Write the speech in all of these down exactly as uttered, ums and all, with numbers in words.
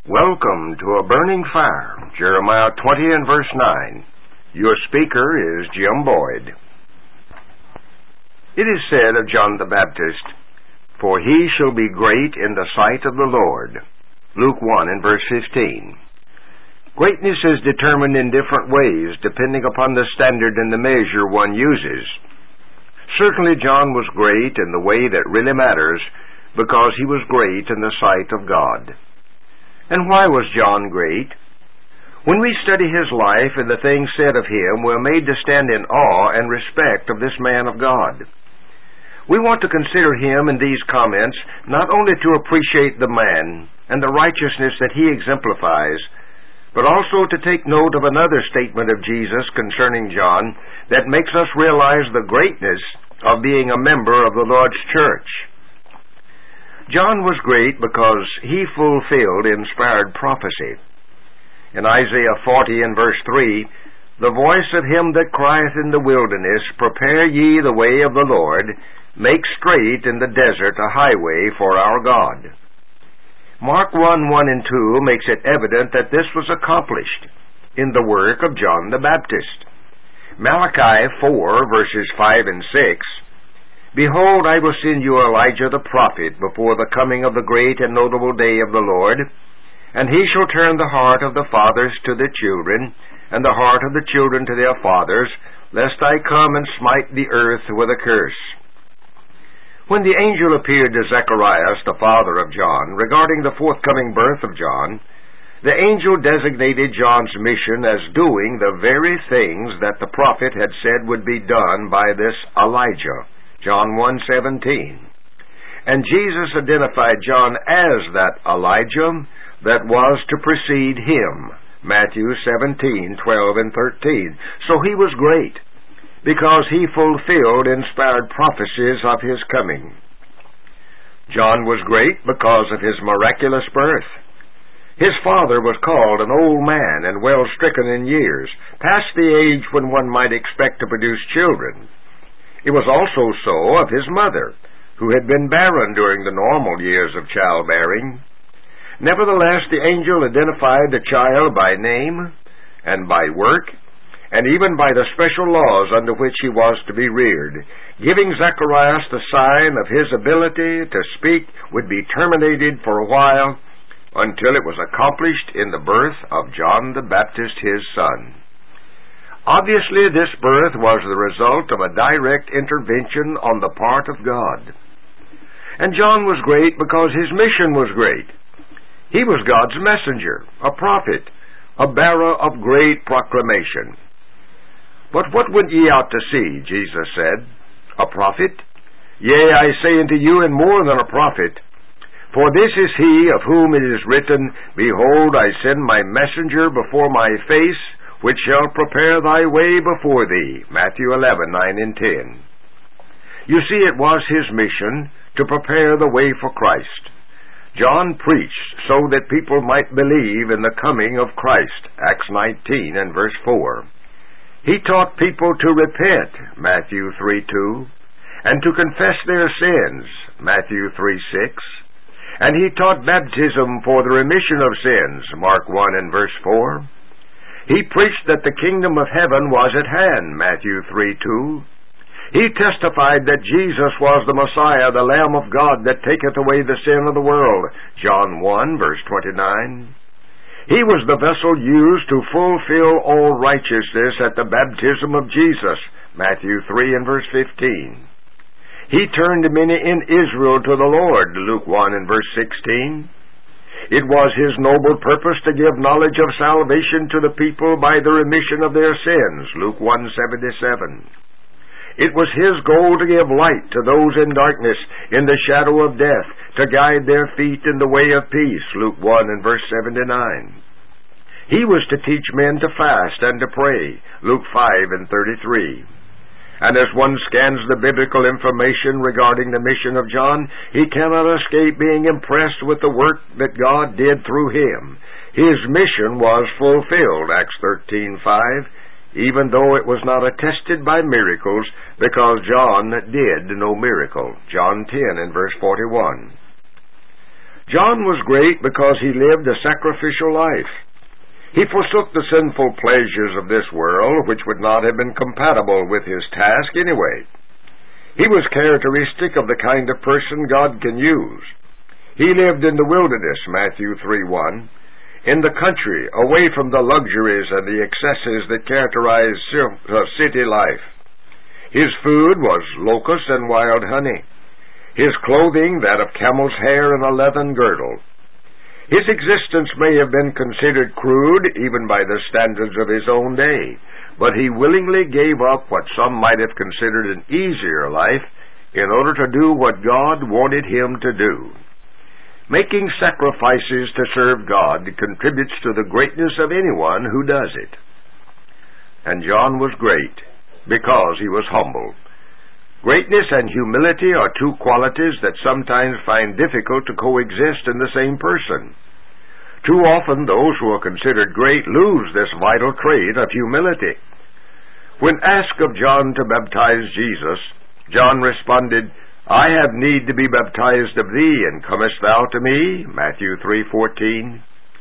Welcome to A Burning Fire, Jeremiah twenty and verse nine. Your speaker is Jim Boyd. It is said of John the Baptist, "For he shall be great in the sight of the Lord." Luke one and verse fifteen. Greatness is determined in different ways, depending upon the standard and the measure one uses. Certainly John was great in the way that really matters, because he was great in the sight of God. And why was John great? When we study his life and the things said of him, we're made to stand in awe and respect of this man of God. We want to consider him in these comments not only to appreciate the man and the righteousness that he exemplifies, but also to take note of another statement of Jesus concerning John that makes us realize the greatness of being a member of the Lord's church. John was great because he fulfilled inspired prophecy. In Isaiah forty and verse three, "The voice of him that crieth in the wilderness, Prepare ye the way of the Lord, make straight in the desert a highway for our God." Mark one, one and two makes it evident that this was accomplished in the work of John the Baptist. Malachi four, verses five and six, "Behold, I will send you Elijah the prophet before the coming of the great and notable day of the Lord, and he shall turn the heart of the fathers to the children, and the heart of the children to their fathers, lest I come and smite the earth with a curse." When the angel appeared to Zacharias, the father of John, regarding the forthcoming birth of John, the angel designated John's mission as doing the very things that the prophet had said would be done by this Elijah, John one seventeen. And Jesus identified John as that Elijah that was to precede him, Matthew seventeen, twelve and thirteen. So he was great, because he fulfilled inspired prophecies of his coming. John was great because of his miraculous birth. His father was called an old man and well stricken in years, past the age when one might expect to produce children. It was also so of his mother, who had been barren during the normal years of childbearing. Nevertheless, the angel identified the child by name and by work, and even by the special laws under which he was to be reared, giving Zacharias the sign of his ability to speak would be terminated for a while until it was accomplished in the birth of John the Baptist, his son. Obviously, this birth was the result of a direct intervention on the part of God. And John was great because his mission was great. He was God's messenger, a prophet, a bearer of great proclamation. "But what went ye out to see?" Jesus said. "A prophet? Yea, I say unto you, and more than a prophet. For this is he of whom it is written, Behold, I send my messenger before my face, which shall prepare thy way before thee." Matthew eleven, nine and ten. You see, it was his mission to prepare the way for Christ. John preached so that people might believe in the coming of Christ, Acts nineteen and verse four. He taught people to repent, Matthew three two, and to confess their sins, Matthew three six. And he taught baptism for the remission of sins, Mark one and verse four. He preached that the kingdom of heaven was at hand, Matthew three two. He testified that Jesus was the Messiah, the Lamb of God that taketh away the sin of the world, John one, verse twenty-nine. He was the vessel used to fulfill all righteousness at the baptism of Jesus, Matthew three and verse fifteen. He turned many in Israel to the Lord, Luke one and verse sixteen. It was his noble purpose to give knowledge of salvation to the people by the remission of their sins, Luke one seventy-seven. It was his goal to give light to those in darkness, in the shadow of death, to guide their feet in the way of peace, Luke one and verse seventy-nine. He was to teach men to fast and to pray, Luke five and thirty-three. And as one scans the biblical information regarding the mission of John, he cannot escape being impressed with the work that God did through him. His mission was fulfilled, Acts thirteen five, even though it was not attested by miracles, because John did no miracle, John ten and verse forty-one. John was great because he lived a sacrificial life. He forsook the sinful pleasures of this world, which would not have been compatible with his task anyway. He was characteristic of the kind of person God can use. He lived in the wilderness, Matthew three one, in the country, away from the luxuries and the excesses that characterize city life. His food was locusts and wild honey. His clothing that of camel's hair and a leathern girdle. His existence may have been considered crude even by the standards of his own day, but he willingly gave up what some might have considered an easier life in order to do what God wanted him to do. Making sacrifices to serve God contributes to the greatness of anyone who does it. And John was great because he was humble. Greatness and humility are two qualities that sometimes find difficult to coexist in the same person. Too often those who are considered great lose this vital trait of humility. When asked of John to baptize Jesus, John responded, "I have need to be baptized of thee, and comest thou to me?" Matthew three fourteen.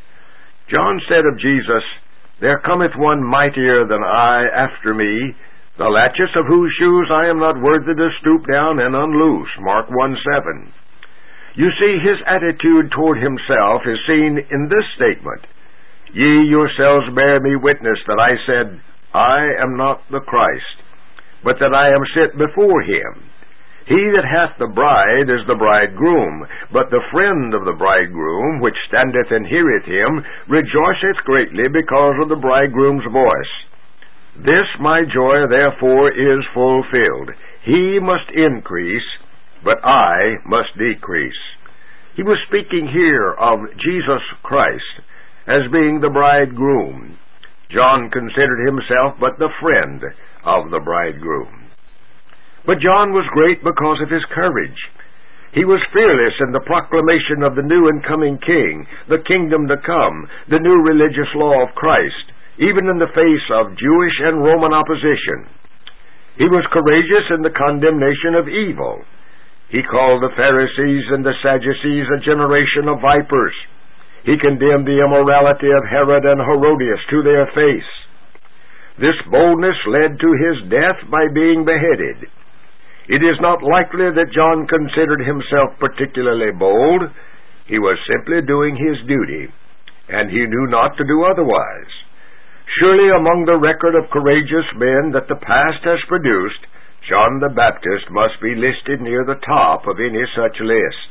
John said of Jesus, "There cometh one mightier than I after me, the latches of whose shoes I am not worthy to stoop down and unloose." Mark one seven. You see, his attitude toward himself is seen in this statement, "Ye yourselves bear me witness that I said, I am not the Christ, but that I am sent before him. He that hath the bride is the bridegroom, but the friend of the bridegroom, which standeth and heareth him, rejoiceth greatly because of the bridegroom's voice. This my joy therefore is fulfilled. He must increase, but I must decrease." He was speaking here of Jesus Christ as being the bridegroom. John considered himself but the friend of the bridegroom. But John was great because of his courage. He was fearless in the proclamation of the new and coming King, the kingdom to come, the new religious law of Christ, even in the face of Jewish and Roman opposition. He was courageous in the condemnation of evil. He called the Pharisees and the Sadducees a generation of vipers. He condemned the immorality of Herod and Herodias to their face. This boldness led to his death by being beheaded. It is not likely that John considered himself particularly bold. He was simply doing his duty, and he knew not to do otherwise. Surely among the record of courageous men that the past has produced, John the Baptist must be listed near the top of any such list.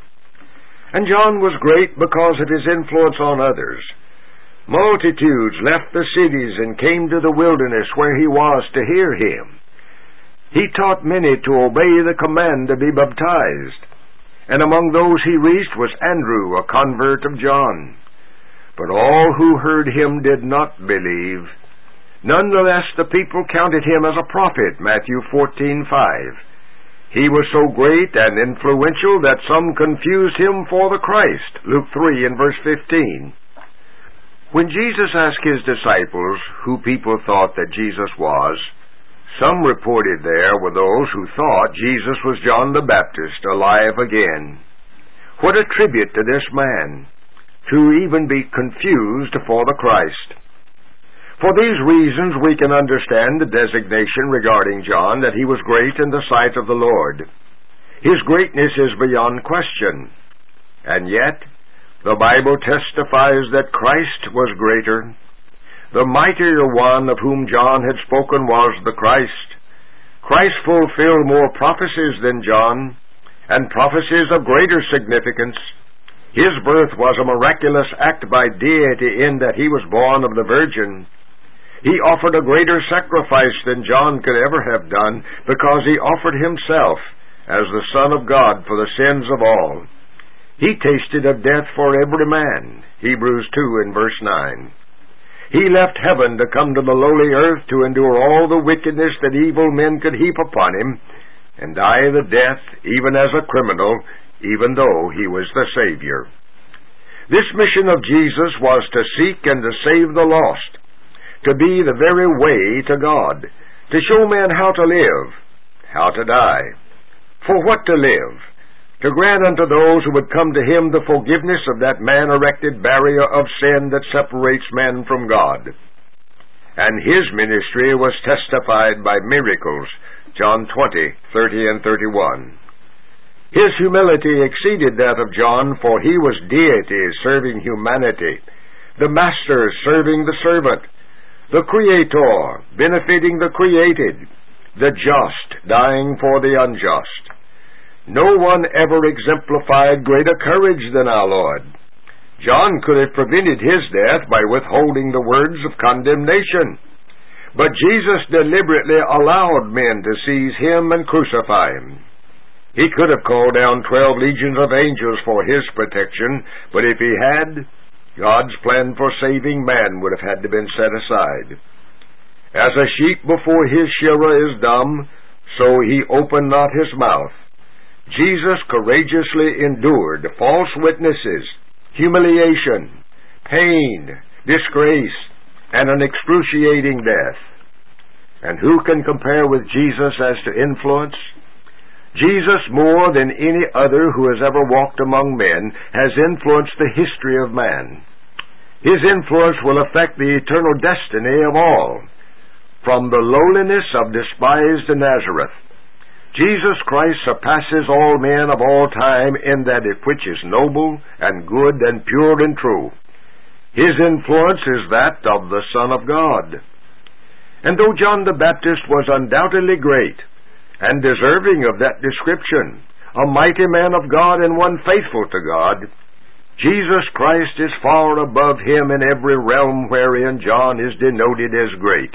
And John was great because of his influence on others. Multitudes left the cities and came to the wilderness where he was to hear him. He taught many to obey the command to be baptized, and among those he reached was Andrew, a convert of John. But all who heard him did not believe. Nonetheless, the people counted him as a prophet, Matthew fourteen five. He was so great and influential that some confused him for the Christ, Luke three and verse fifteen. When Jesus asked his disciples who people thought that Jesus was, some reported there were those who thought Jesus was John the Baptist, alive again. What a tribute to this man, to even be confused for the Christ. For these reasons we can understand the designation regarding John, that he was great in the sight of the Lord. His greatness is beyond question. And yet, the Bible testifies that Christ was greater. The mightier one of whom John had spoken was the Christ. Christ fulfilled more prophecies than John, and prophecies of greater significance. His birth was a miraculous act by deity in that he was born of the Virgin. He offered a greater sacrifice than John could ever have done, because he offered himself as the Son of God for the sins of all. He tasted of death for every man, Hebrews two and verse nine. He left heaven to come to the lowly earth to endure all the wickedness that evil men could heap upon him, and die the death even as a criminal, even though he was the Savior. This mission of Jesus was to seek and to save the lost, to be the very way to God, to show men how to live, how to die. For what to live? to grant unto those who would come to him the forgiveness of that man-erected barrier of sin that separates man from God. And his ministry was testified by miracles, John twenty, thirty and thirty-one. His humility exceeded that of John, for he was deity serving humanity, the master serving the servant, the creator benefiting the created, the just dying for the unjust. No one ever exemplified greater courage than our Lord. John could have prevented his death by withholding the words of condemnation, but Jesus deliberately allowed men to seize him and crucify him. He could have called down twelve legions of angels for his protection, but if he had, God's plan for saving man would have had to been set aside. As a sheep before his shearer is dumb, so he opened not his mouth. Jesus courageously endured false witnesses, humiliation, pain, disgrace, and an excruciating death. And who can compare with Jesus as to influence? Jesus, more than any other who has ever walked among men, has influenced the history of man. His influence will affect the eternal destiny of all. From the lowliness of despised Nazareth, Jesus Christ surpasses all men of all time in that which is noble and good and pure and true. His influence is that of the Son of God. And though John the Baptist was undoubtedly great, and deserving of that description, a mighty man of God and one faithful to God, Jesus Christ is far above him in every realm wherein John is denoted as great.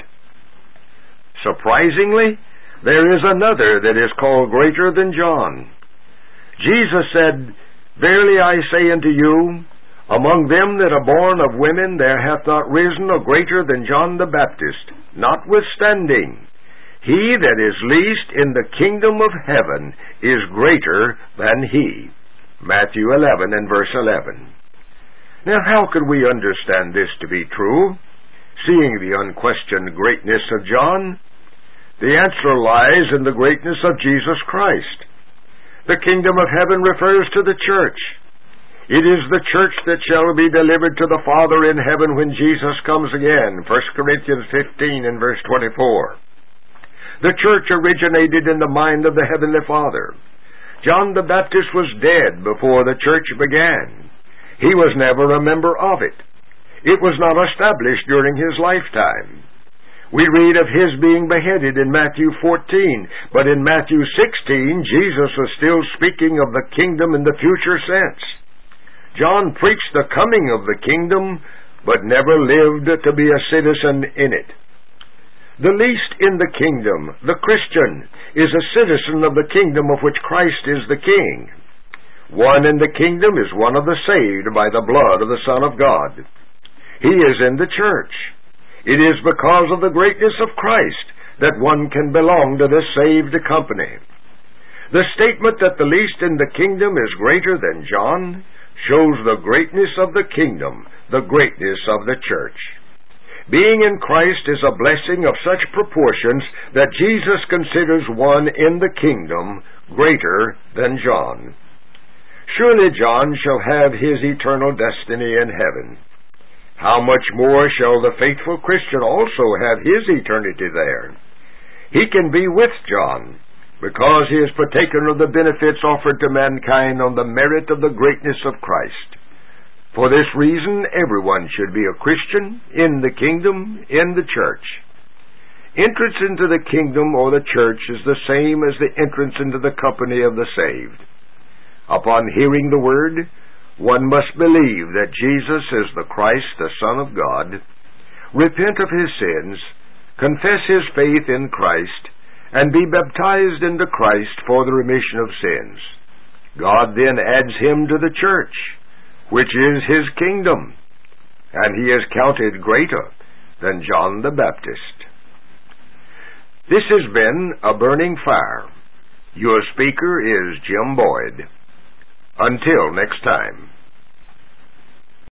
Surprisingly, there is another that is called greater than John. Jesus said, Verily I say unto you, among them that are born of women there hath not risen a greater than John the Baptist. Notwithstanding, he that is least in the kingdom of heaven is greater than he. Matthew eleven and verse eleven. Now how could we understand this to be true, seeing the unquestioned greatness of John? The answer lies in the greatness of Jesus Christ. The kingdom of heaven refers to the church. It is the church that shall be delivered to the Father in heaven when Jesus comes again, First Corinthians fifteen and verse twenty-four. The church originated in the mind of the Heavenly Father. John the Baptist was dead before the church began. He was never a member of it. It was not established during his lifetime. We read of his being beheaded in Matthew fourteen, but in Matthew sixteen, Jesus was still speaking of the kingdom in the future sense. John preached the coming of the kingdom, but never lived to be a citizen in it. The least in the kingdom, the Christian, is a citizen of the kingdom of which Christ is the King. One in the kingdom is one of the saved by the blood of the Son of God. He is in the church. It is because of the greatness of Christ that one can belong to this saved company. The statement that the least in the kingdom is greater than John shows the greatness of the kingdom, the greatness of the church. Being in Christ is a blessing of such proportions that Jesus considers one in the kingdom greater than John. Surely John shall have his eternal destiny in heaven. How much more shall the faithful Christian also have his eternity there? He can be with John, because he is partaker of the benefits offered to mankind on the merit of the greatness of Christ. For this reason, everyone should be a Christian in the kingdom, in the church. Entrance into the kingdom or the church is the same as the entrance into the company of the saved. Upon hearing the word, one must believe that Jesus is the Christ, the Son of God, repent of his sins, confess his faith in Christ, and be baptized into Christ for the remission of sins. God then adds him to the church, which is his kingdom, and he is counted greater than John the Baptist. This has been A Burning Fire. Your speaker is Jim Boyd. Until next time.